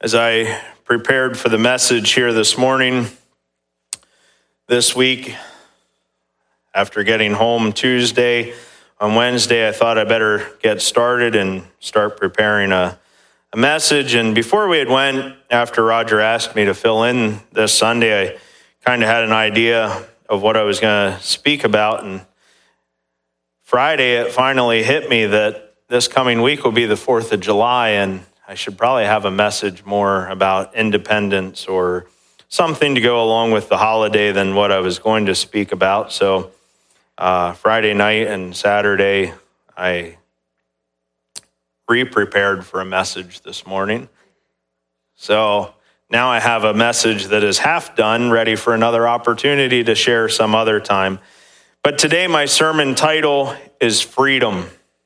As I prepared for the message here this morning, this week, after getting home Tuesday, on Wednesday, I thought I better get started and start preparing a message. And before we had went, after Roger asked me to fill in this Sunday, I kind of had an idea of what I was going to speak about. And Friday, it finally hit me that this coming week will be the 4th of July, and I should probably have a message more about independence or something to go along with the holiday than what I was going to speak about. So Friday night and Saturday, I pre-prepared for a message this morning. So now I have a message that is half done, ready for another opportunity to share some other time. But today my sermon title is Freedom.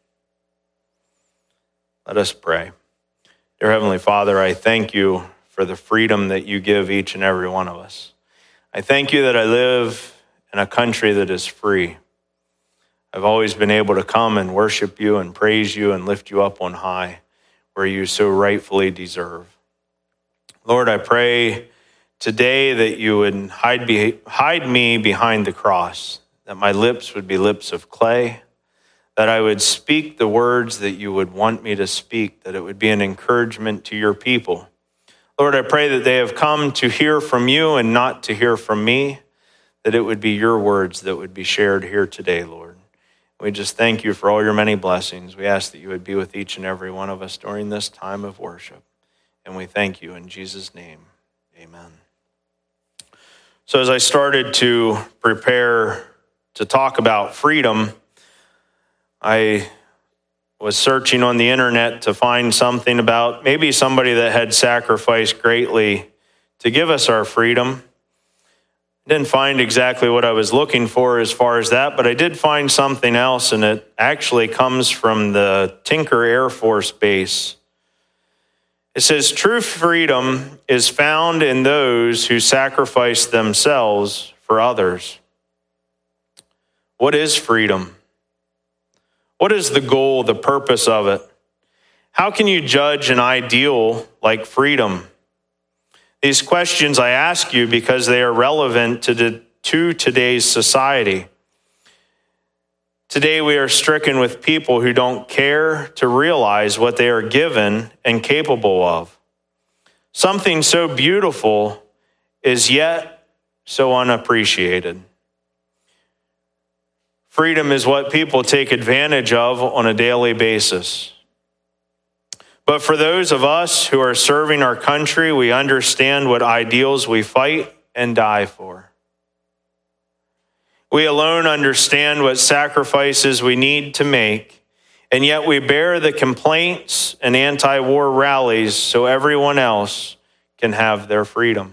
Let us pray. Dear Heavenly Father, I thank you for the freedom that you give each and every one of us. I thank you that I live in a country that is free. I've always been able to come and worship you and praise you and lift you up on high, where you so rightfully deserve. Lord, I pray today that you would hide me behind the cross, that my lips would be lips of clay, that I would speak the words that you would want me to speak, that it would be an encouragement to your people. Lord, I pray that they have come to hear from you and not to hear from me, that it would be your words that would be shared here today, Lord. We just thank you for all your many blessings. We ask that you would be with each and every one of us during this time of worship. And we thank you in Jesus' name. Amen. So as I started to prepare to talk about freedom, I was searching on the internet to find something about maybe somebody that had sacrificed greatly to give us our freedom. I didn't find exactly what I was looking for as far as that, but I did find something else, and it actually comes from the Tinker Air Force Base. It says, true freedom is found in those who sacrifice themselves for others. What is freedom? What is the goal, the purpose of it? How can you judge an ideal like freedom? These questions I ask you because they are relevant to today's society. Today we are stricken with people who don't care to realize what they are given and capable of. Something so beautiful is yet so unappreciated. Freedom is what people take advantage of on a daily basis. But for those of us who are serving our country, we understand what ideals we fight and die for. We alone understand what sacrifices we need to make, and yet we bear the complaints and anti-war rallies so everyone else can have their freedom.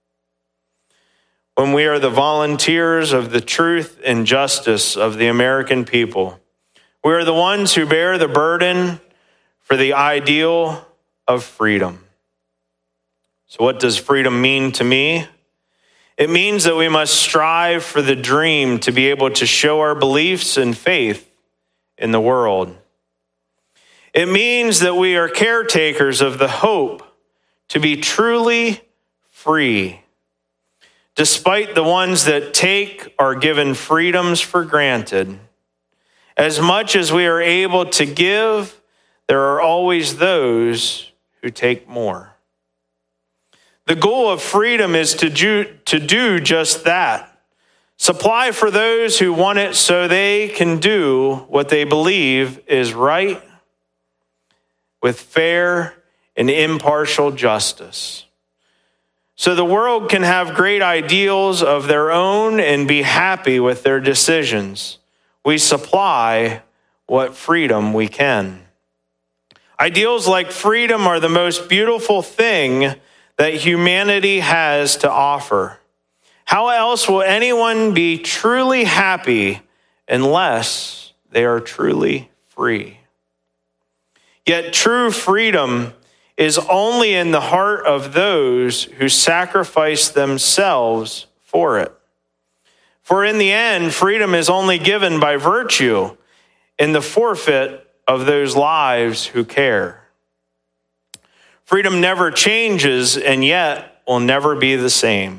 When we are the volunteers of the truth and justice of the American people, we are the ones who bear the burden for the ideal of freedom. So what does freedom mean to me? It means that we must strive for the dream to be able to show our beliefs and faith in the world. It means that we are caretakers of the hope to be truly free. Despite the ones that take or given freedoms for granted, as much as we are able to give, there are always those who take more. The goal of freedom is to do just that. Supply for those who want it so they can do what they believe is right with fair and impartial justice. So the world can have great ideals of their own and be happy with their decisions. We supply what freedom we can. Ideals like freedom are the most beautiful thing that humanity has to offer. How else will anyone be truly happy unless they are truly free? Yet true freedom is only in the heart of those who sacrifice themselves for it. For in the end, freedom is only given by virtue in the forfeit of those lives who care. Freedom never changes and yet will never be the same.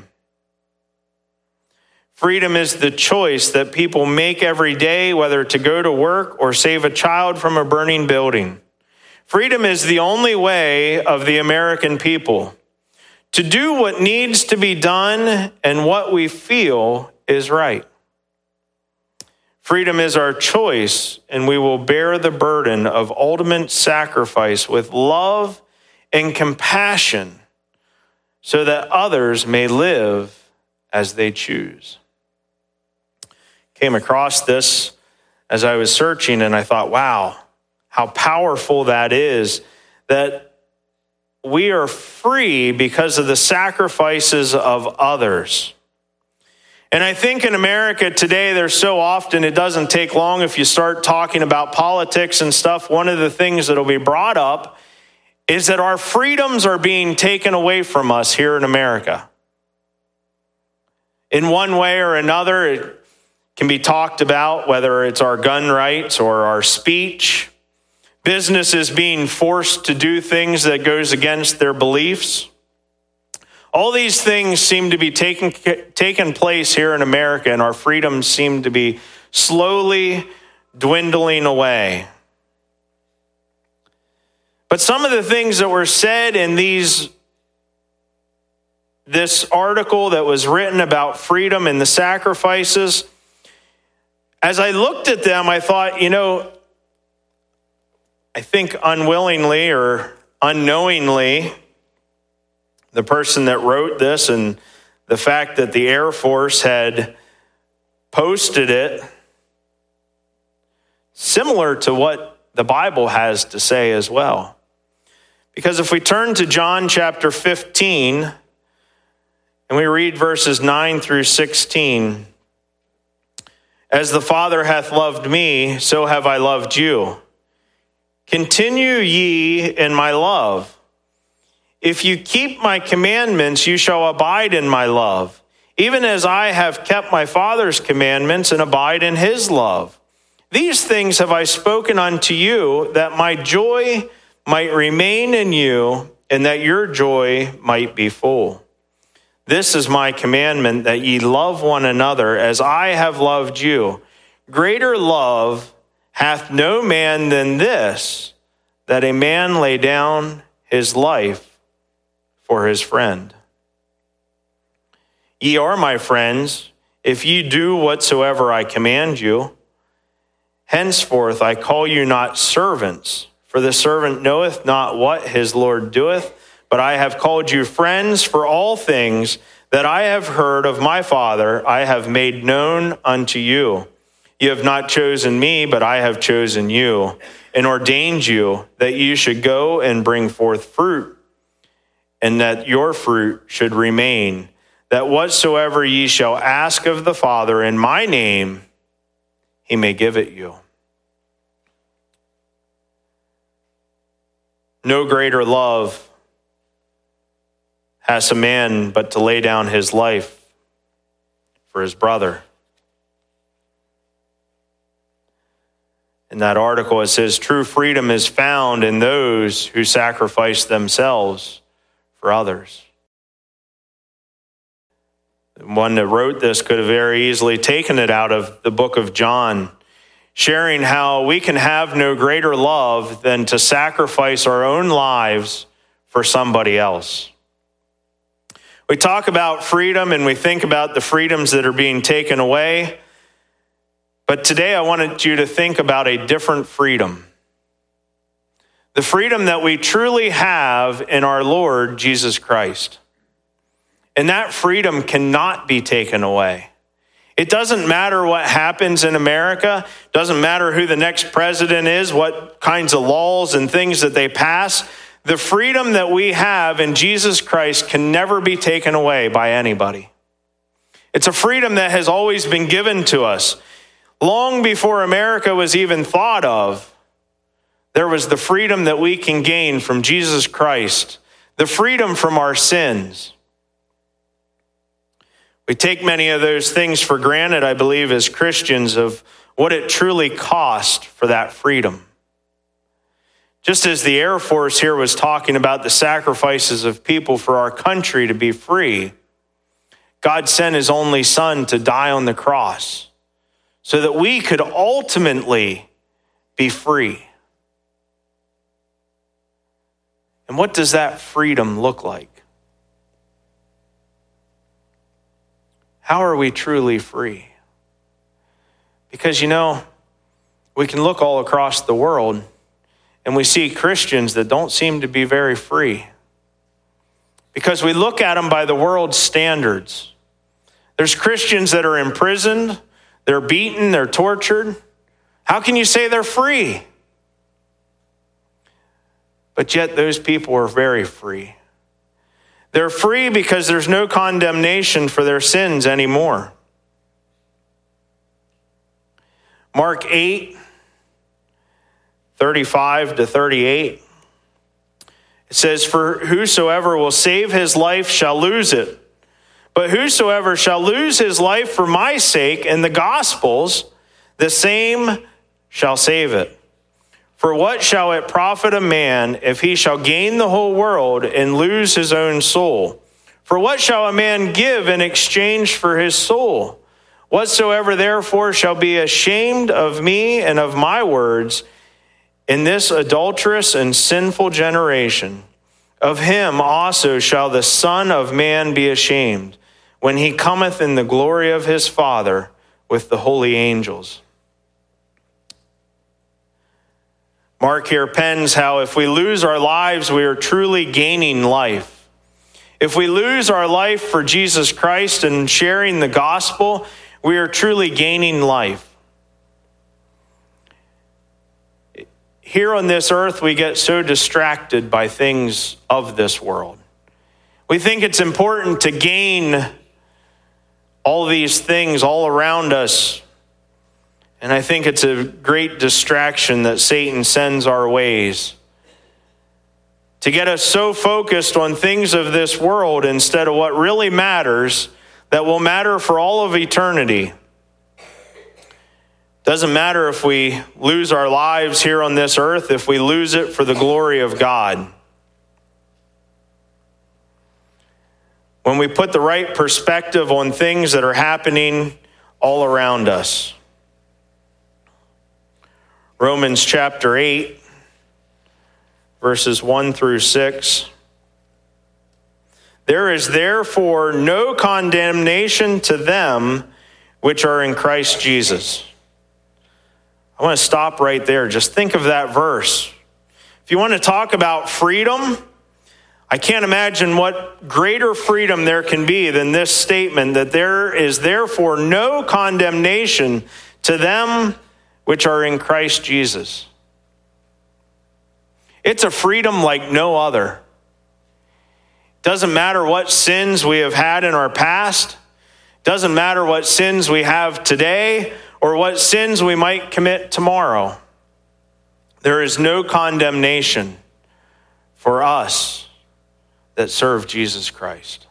Freedom is the choice that people make every day, whether to go to work or save a child from a burning building. Freedom is the only way of the American people to do what needs to be done and what we feel is right. Freedom is our choice, and we will bear the burden of ultimate sacrifice with love and compassion so that others may live as they choose. Came across this as I was searching, and I thought, wow, how powerful that is, that we are free because of the sacrifices of others. And I think in America today, there's so often, it doesn't take long if you start talking about politics and stuff. One of the things that will be brought up is that our freedoms are being taken away from us here in America. In one way or another, it can be talked about, whether it's our gun rights or our speech. Businesses being forced to do things that goes against their beliefs. All these things seem to be taking place here in America, and our freedoms seem to be slowly dwindling away. But some of the things that were said in this article that was written about freedom and the sacrifices, as I looked at them, I thought, I think unwillingly or unknowingly, the person that wrote this and the fact that the Air Force had posted it, similar to what the Bible has to say as well. Because if we turn to John chapter 15, and we read verses 9 through 16, as the Father hath loved me, so have I loved you. Continue ye in my love. If you keep my commandments, you shall abide in my love, even as I have kept my Father's commandments and abide in his love. These things have I spoken unto you, that my joy might remain in you, and that your joy might be full. This is my commandment, that ye love one another as I have loved you. Greater love hath no man than this, that a man lay down his life for his friend. Ye are my friends, if ye do whatsoever I command you. Henceforth I call you not servants, for the servant knoweth not what his Lord doeth, but I have called you friends, for all things that I have heard of my Father I have made known unto you. You have not chosen me, but I have chosen you, and ordained you that you should go and bring forth fruit, and that your fruit should remain, that whatsoever ye shall ask of the Father in my name, he may give it you. No greater love has a man but to lay down his life for his brother. In that article, it says, true freedom is found in those who sacrifice themselves for others. The one that wrote this could have very easily taken it out of the book of John, sharing how we can have no greater love than to sacrifice our own lives for somebody else. We talk about freedom and we think about the freedoms that are being taken away. But today I wanted you to think about a different freedom. The freedom that we truly have in our Lord Jesus Christ. And that freedom cannot be taken away. It doesn't matter what happens in America. It doesn't matter who the next president is, what kinds of laws and things that they pass. The freedom that we have in Jesus Christ can never be taken away by anybody. It's a freedom that has always been given to us. Long before America was even thought of, there was the freedom that we can gain from Jesus Christ, the freedom from our sins. We take many of those things for granted, I believe, as Christians, of what it truly cost for that freedom. Just as the Air Force here was talking about the sacrifices of people for our country to be free, God sent his only son to die on the cross so that we could ultimately be free. And what does that freedom look like? How are we truly free? Because, we can look all across the world and we see Christians that don't seem to be very free. Because we look at them by the world's standards. There's Christians that are imprisoned, they're beaten, they're tortured. How can you say they're free? But yet those people are very free. They're free because there's no condemnation for their sins anymore. Mark 8:35-38. It says, "For whosoever will save his life shall lose it. But whosoever shall lose his life for my sake and the gospel's, the same shall save it. For what shall it profit a man if he shall gain the whole world and lose his own soul? For what shall a man give in exchange for his soul? Whatsoever therefore shall be ashamed of me and of my words in this adulterous and sinful generation, of him also shall the Son of Man be ashamed, when he cometh in the glory of his Father with the holy angels." Mark here pens how if we lose our lives, we are truly gaining life. If we lose our life for Jesus Christ and sharing the gospel, we are truly gaining life. Here on this earth, we get so distracted by things of this world. We think it's important to gain all these things all around us. And I think it's a great distraction that Satan sends our ways to get us so focused on things of this world instead of what really matters, that will matter for all of eternity. Doesn't matter if we lose our lives here on this earth, if we lose it for the glory of God. When we put the right perspective on things that are happening all around us. Romans chapter 8, verses 1-6. "There is therefore no condemnation to them which are in Christ Jesus." I want to stop right there. Just think of that verse. If you want to talk about freedom, I can't imagine what greater freedom there can be than this statement, that there is therefore no condemnation to them which are in Christ Jesus. It's a freedom like no other. Doesn't matter what sins we have had in our past. Doesn't matter what sins we have today or what sins we might commit tomorrow. There is no condemnation for us that serve Jesus Christ.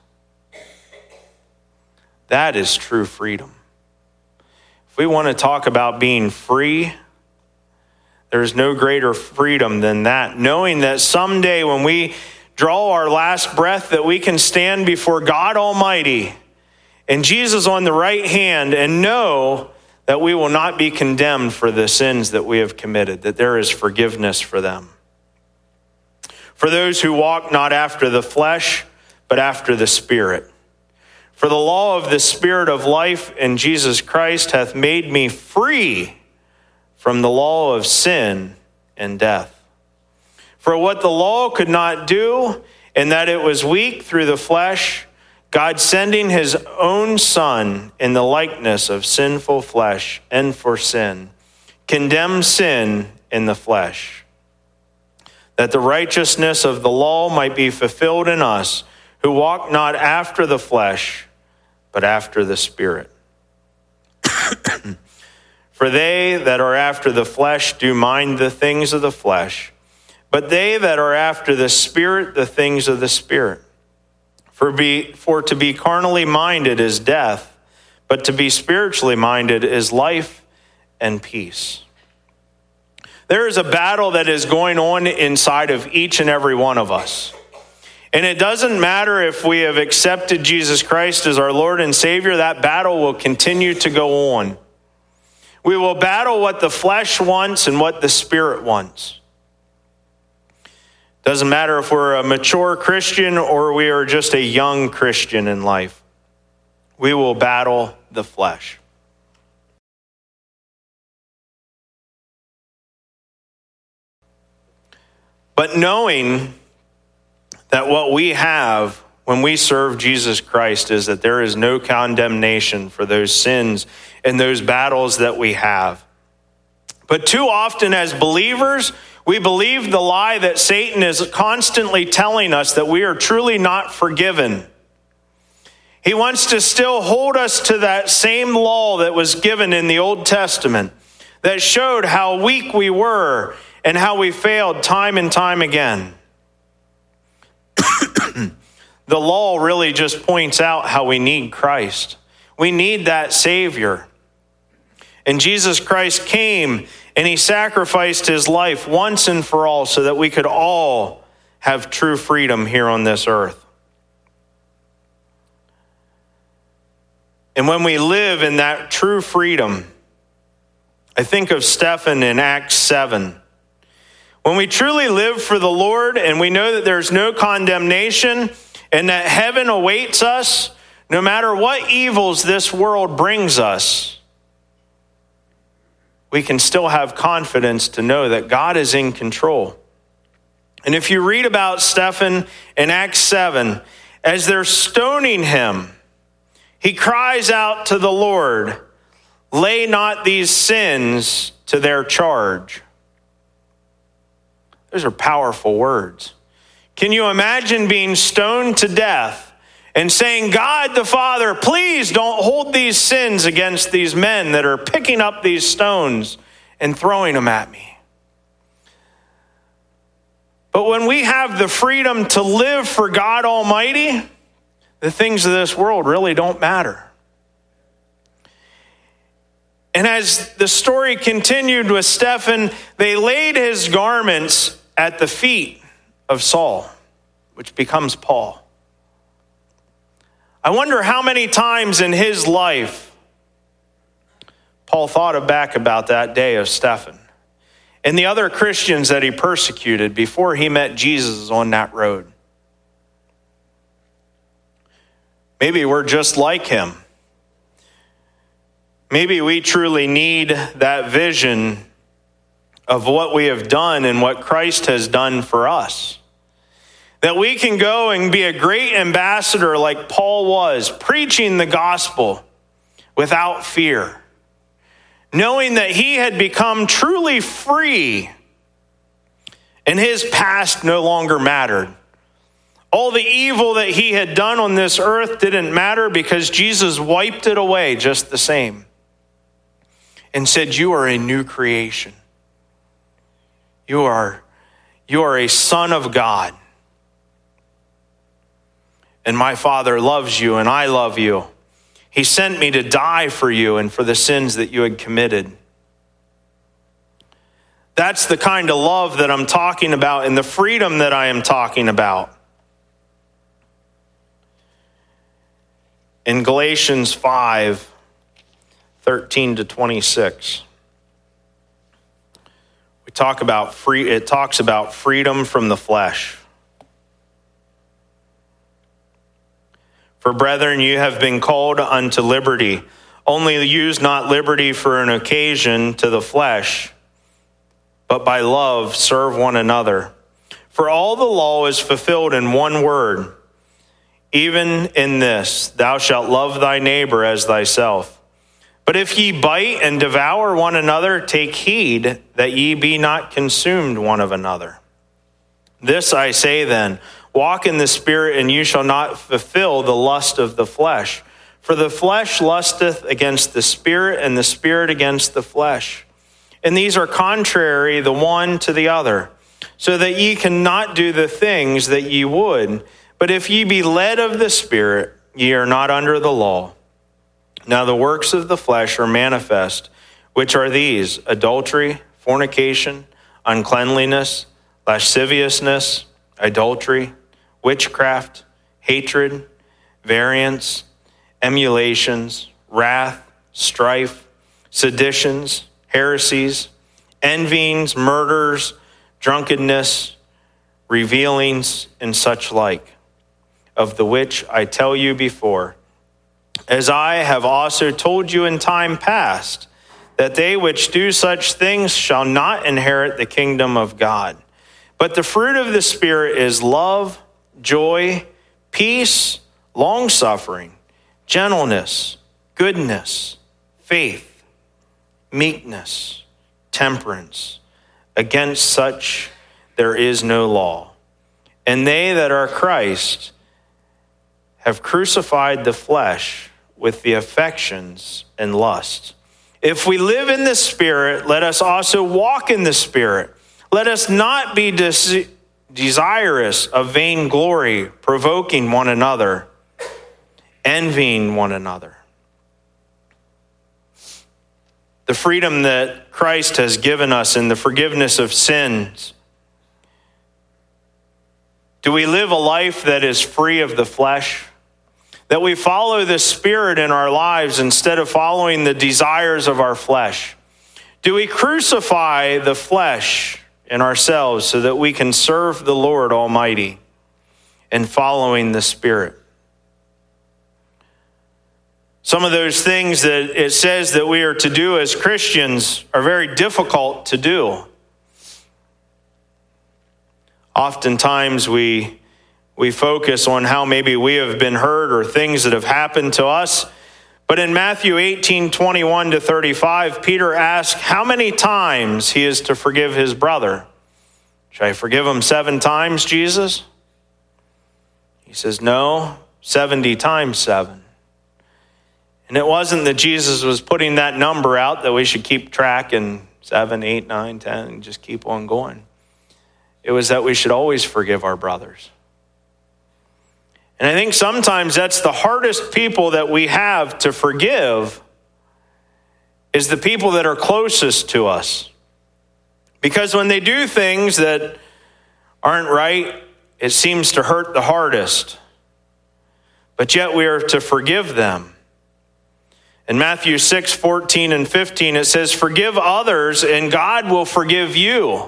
That is true freedom. If we want to talk about being free, there's no greater freedom than that. Knowing that someday when we draw our last breath, that we can stand before God Almighty and Jesus on the right hand and know that we will not be condemned for the sins that we have committed, that there is forgiveness for them. For those who walk not after the flesh, but after the Spirit. For the law of the Spirit of life in Jesus Christ hath made me free from the law of sin and death. For what the law could not do, in that it was weak through the flesh, God sending his own Son in the likeness of sinful flesh, and for sin, condemned sin in the flesh, that the righteousness of the law might be fulfilled in us, who walk not after the flesh, but after the Spirit. For they that are after the flesh do mind the things of the flesh, but they that are after the Spirit, the things of the Spirit. For to be carnally minded is death, but to be spiritually minded is life and peace. There is a battle that is going on inside of each and every one of us. And it doesn't matter if we have accepted Jesus Christ as our Lord and Savior, that battle will continue to go on. We will battle what the flesh wants and what the Spirit wants. Doesn't matter if we're a mature Christian or we are just a young Christian in life. We will battle the flesh. But knowing that what we have when we serve Jesus Christ is that there is no condemnation for those sins and those battles that we have. But too often as believers, we believe the lie that Satan is constantly telling us that we are truly not forgiven. He wants to still hold us to that same law that was given in the Old Testament that showed how weak we were and how we failed time and time again. The law really just points out how we need Christ. We need that Savior. And Jesus Christ came and he sacrificed his life once and for all so that we could all have true freedom here on this earth. And when we live in that true freedom, I think of Stephen in Acts 7. When we truly live for the Lord and we know that there's no condemnation and that heaven awaits us, no matter what evils this world brings us, we can still have confidence to know that God is in control. And if you read about Stephen in Acts 7, as they're stoning him, he cries out to the Lord, "Lay not these sins to their charge." Those are powerful words. Can you imagine being stoned to death and saying, "God the Father, please don't hold these sins against these men that are picking up these stones and throwing them at me"? But when we have the freedom to live for God Almighty, the things of this world really don't matter. And as the story continued with Stephen, they laid his garments at the feet of Saul, which becomes Paul. I wonder how many times in his life Paul thought back about that day of Stephen and the other Christians that he persecuted before he met Jesus on that road. Maybe we're just like him. Maybe we truly need that vision of what we have done and what Christ has done for us. That we can go and be a great ambassador like Paul was, preaching the gospel without fear, knowing that he had become truly free and his past no longer mattered. All the evil that he had done on this earth didn't matter because Jesus wiped it away just the same and said, "You are a new creation. You are a son of God. And my Father loves you and I love you. He sent me to die for you and for the sins that you had committed." That's the kind of love that I'm talking about and the freedom that I am talking about. In Galatians 5:13-26, it talks about freedom from the flesh. "For brethren, you have been called unto liberty. Only use not liberty for an occasion to the flesh, but by love serve one another. For all the law is fulfilled in one word, even in this, thou shalt love thy neighbor as thyself. But if ye bite and devour one another, take heed that ye be not consumed one of another. This I say then, walk in the Spirit, and you shall not fulfill the lust of the flesh. For the flesh lusteth against the Spirit, and the Spirit against the flesh. And these are contrary the one to the other, so that ye cannot do the things that ye would. But if ye be led of the Spirit, ye are not under the law. Now the works of the flesh are manifest, which are these: adultery, fornication, uncleanliness, lasciviousness, adultery, witchcraft, hatred, variance, emulations, wrath, strife, seditions, heresies, envyings, murders, drunkenness, revealings, and such like, of the which I tell you before, as I have also told you in time past, that they which do such things shall not inherit the kingdom of God. But the fruit of the Spirit is love, joy, peace, long-suffering, gentleness, goodness, faith, meekness, temperance. Against such there is no law. And they that are Christ have crucified the flesh with the affections and lusts. If we live in the Spirit, let us also walk in the Spirit. Let us not be desirous of vainglory, provoking one another, envying one another. The freedom that Christ has given us in the forgiveness of sins. Do we live a life that is free of the flesh? That we follow the Spirit in our lives instead of following the desires of our flesh? Do we crucify the flesh in ourselves so that we can serve the Lord Almighty and following the Spirit? Some of those things that it says that we are to do as Christians are very difficult to do. Oftentimes we focus on how maybe we have been hurt or things that have happened to us. But in Matthew 18:21-35, Peter asks how many times he is to forgive his brother. Should I forgive him 7 times, Jesus? He says, no, 70 times 7. And it wasn't that Jesus was putting that number out that we should keep track and 7, 8, 9, 10, and just keep on going. It was that we should always forgive our brothers. And I think sometimes that's the hardest people that we have to forgive is the people that are closest to us. Because when they do things that aren't right, it seems to hurt the hardest. But yet we are to forgive them. In Matthew 6:14-15, it says, forgive others and God will forgive you.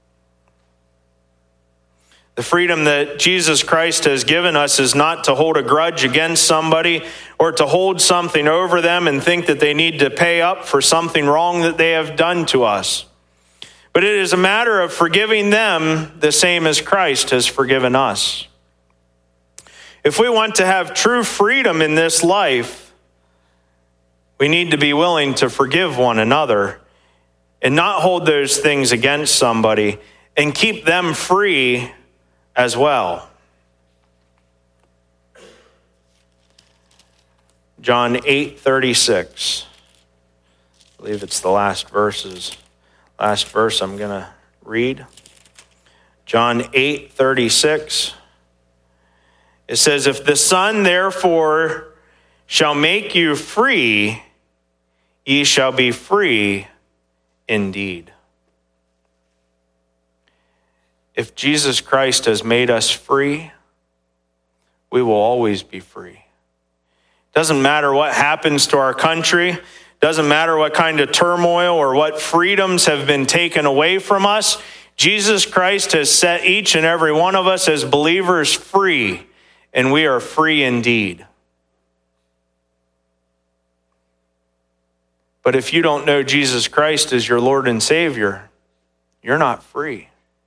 The freedom that Jesus Christ has given us is not to hold a grudge against somebody or to hold something over them and think that they need to pay up for something wrong that they have done to us. But it is a matter of forgiving them the same as Christ has forgiven us. If we want to have true freedom in this life, we need to be willing to forgive one another and not hold those things against somebody and keep them free as well. John 8:36. I believe it's the last verse I'm going to read. John 8:36. It says, if the Son therefore shall make you free, ye shall be free indeed. If Jesus Christ has made us free, we will always be free. Doesn't matter what happens to our country. Doesn't matter what kind of turmoil or what freedoms have been taken away from us. Jesus Christ has set each and every one of us as believers free, and we are free indeed. But if you don't know Jesus Christ as your Lord and Savior, you're not free.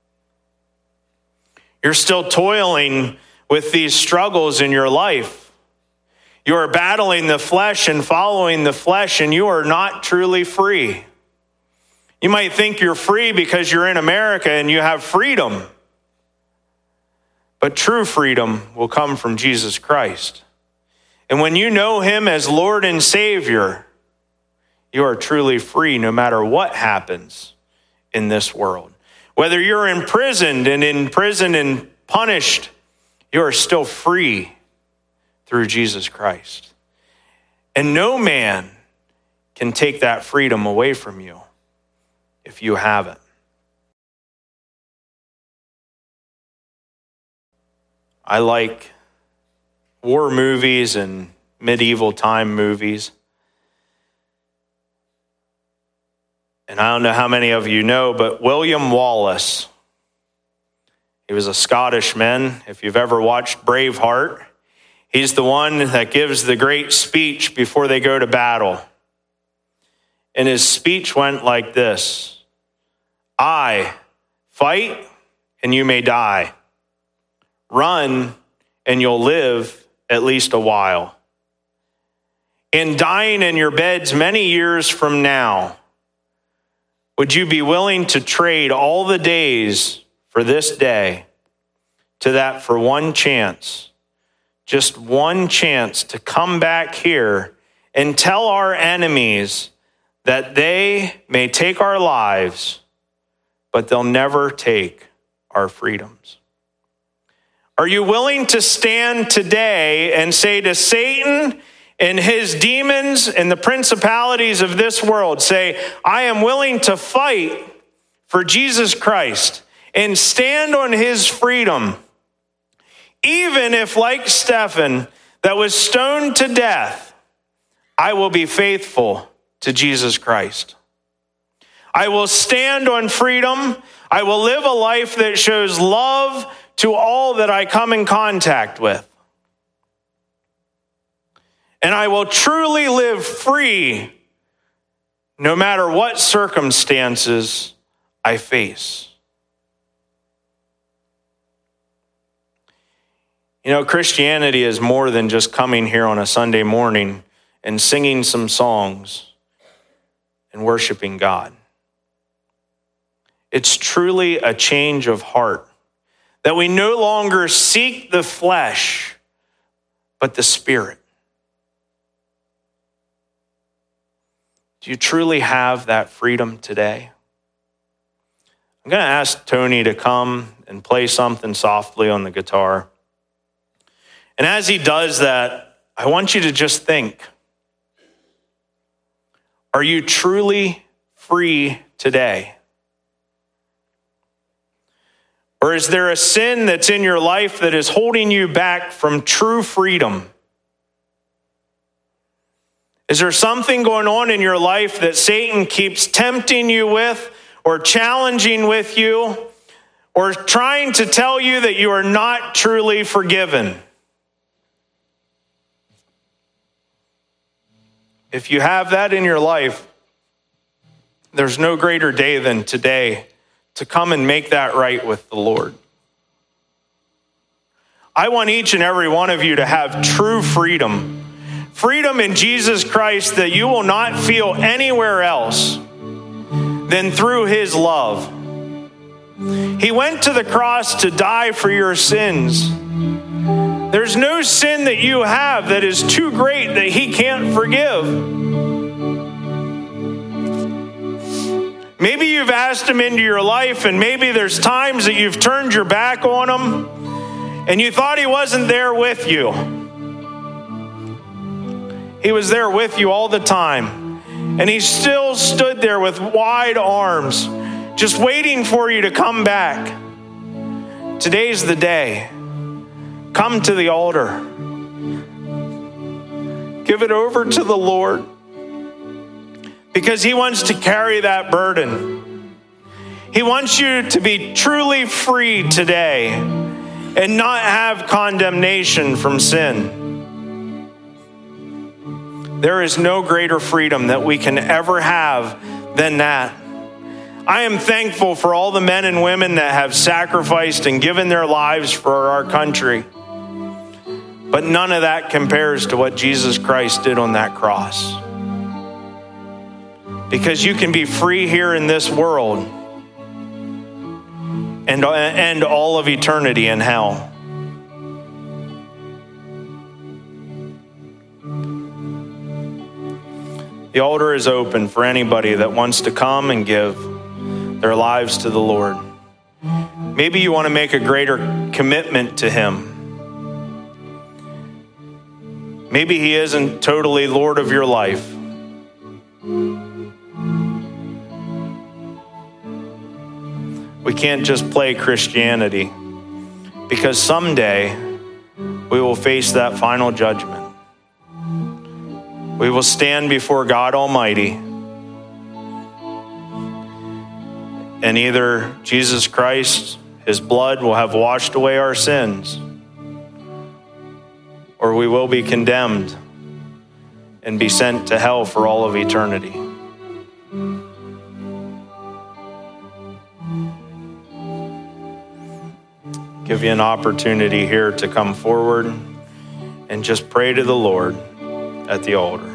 You're still toiling with these struggles in your life. You are battling the flesh and following the flesh, and you are not truly free. You might think you're free because you're in America and you have freedom. But true freedom will come from Jesus Christ. And when you know him as Lord and Savior, you are truly free no matter what happens in this world. Whether you're imprisoned and punished, you are still free through Jesus Christ. And no man can take that freedom away from you if you have it. I like war movies and medieval time movies. And I don't know how many of you know, but William Wallace, he was a Scottish man. If you've ever watched Braveheart, he's the one that gives the great speech before they go to battle. And his speech went like this: I fight and you may die. Run and you'll live at least a while. And dying in your beds many years from now, would you be willing to trade all the days for this day to that for one chance, just one chance to come back here and tell our enemies that they may take our lives, but they'll never take our freedoms? Are you willing to stand today and say to Satan and his demons and the principalities of this world, say, I am willing to fight for Jesus Christ and stand on his freedom, even if, like Stephen, that was stoned to death, I will be faithful to Jesus Christ. I will stand on freedom. I will live a life that shows love to all that I come in contact with. And I will truly live free no matter what circumstances I face. You know, Christianity is more than just coming here on a Sunday morning and singing some songs and worshiping God. It's truly a change of heart, that we no longer seek the flesh, but the Spirit. Do you truly have that freedom today? I'm going to ask Tony to come and play something softly on the guitar. And as he does that, I want you to just think, are you truly free today? Or is there a sin that's in your life that is holding you back from true freedom? Is there something going on in your life that Satan keeps tempting you with, or challenging with you, or trying to tell you that you are not truly forgiven? If you have that in your life, there's no greater day than today to come and make that right with the Lord. I want each and every one of you to have true freedom. Freedom in Jesus Christ that you will not feel anywhere else than through his love. He went to the cross to die for your sins. There's no sin that you have that is too great that he can't forgive. Maybe you've asked him into your life, and maybe there's times that you've turned your back on him and you thought he wasn't there with you. He was there with you all the time, and he still stood there with wide arms, just waiting for you to come back. Today's the day. Come to the altar. Give it over to the Lord, because he wants to carry that burden. He wants you to be truly free today and not have condemnation from sin. There is no greater freedom that we can ever have than that. I am thankful for all the men and women that have sacrificed and given their lives for our country. But none of that compares to what Jesus Christ did on that cross. Because you can be free here in this world and end all of eternity in hell. The altar is open for anybody that wants to come and give their lives to the Lord. Maybe you want to make a greater commitment to him. Maybe he isn't totally Lord of your life. We can't just play Christianity, because someday we will face that final judgment. We will stand before God Almighty, and either Jesus Christ, his blood will have washed away our sins, or we will be condemned and be sent to hell for all of eternity. Give you an opportunity here to come forward and just pray to the Lord at the altar.